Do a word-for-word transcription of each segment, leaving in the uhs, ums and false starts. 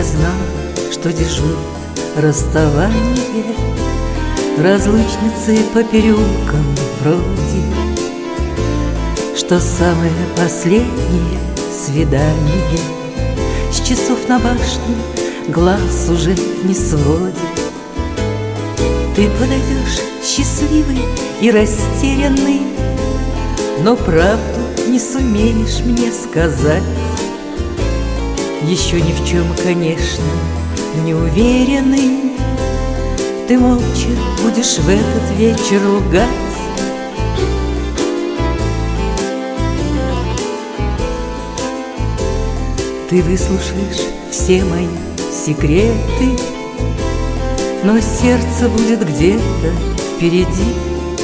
Я знала, что дежурит расставание, разлучницы по переулкам бродит, что самое последнее свидание с часов на башне глаз уже не сводит. Ты подойдешь счастливый и растерянный, но правду не сумеешь мне сказать. Еще ни в чем, конечно, не уверенный, ты молча будешь в этот вечер лгать. Ты выслушаешь все мои секреты, но сердце будет где-то впереди,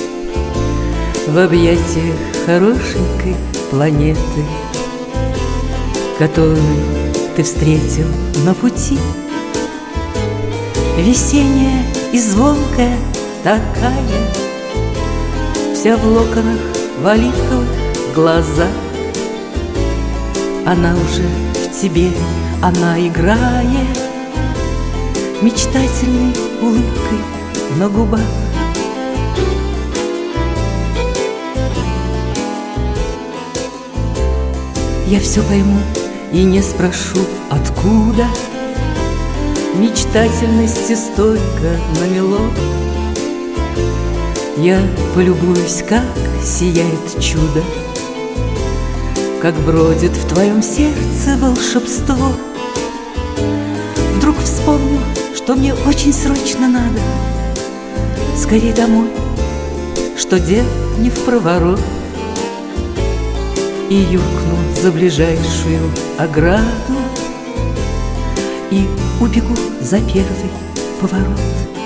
в объятиях хорошенькой планеты, которую ты встретил на пути. Весенняя и звонкая такая, вся в локонах, в оливковых глазах. Она уже в тебе, она играет мечтательной улыбкой на губах. Я все пойму и не спрошу, откуда мечтательности столько намело. Я полюбуюсь, как сияет чудо, как бродит в твоем сердце волшебство. Вдруг вспомню, что мне очень срочно надо скорей домой, что дел не впроворот, и юркну за ближайшую ограду и убегу за первый поворот.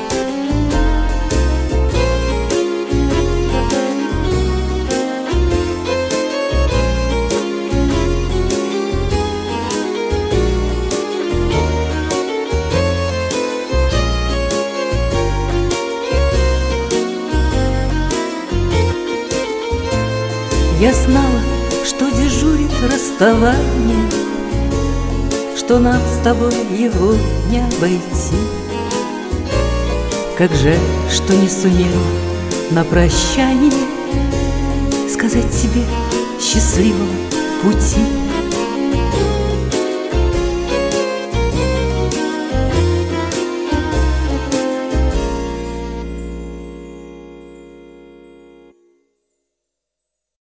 Я знала, что дежурит расставание, что нам с тобой его не обойти. Как жаль, что не сумела на прощание сказать тебе счастливого пути.